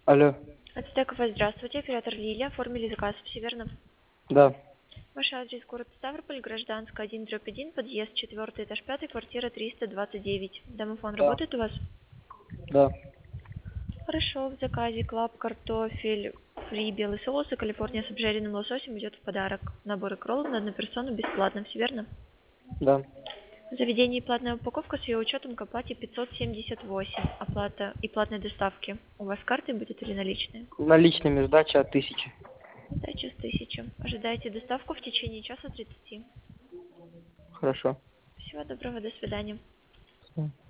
Алло. Ацтекова, здравствуйте. Оператор Лилия. Оформили заказ. Все верно? Да, Ваш адрес город Ставрополь, Гражданская, 1/1, подъезд 4, этаж 5, квартира 329. Домофон да, работает у вас? да. Хорошо. В заказе клаб, картофель, фри, белый соус и Калифорния с обжаренным лососем идет в подарок. Набор икролл на одну персону бесплатно. Все верно? Да. В заведении платная упаковка с ее учетом к оплате 578. Оплата и платной доставки. У вас карты будет или наличные? Наличными сдача от 1000. Сдача с 1000. Ожидаете доставку в течение часа 30. Хорошо. Всего доброго, до свидания. Всё.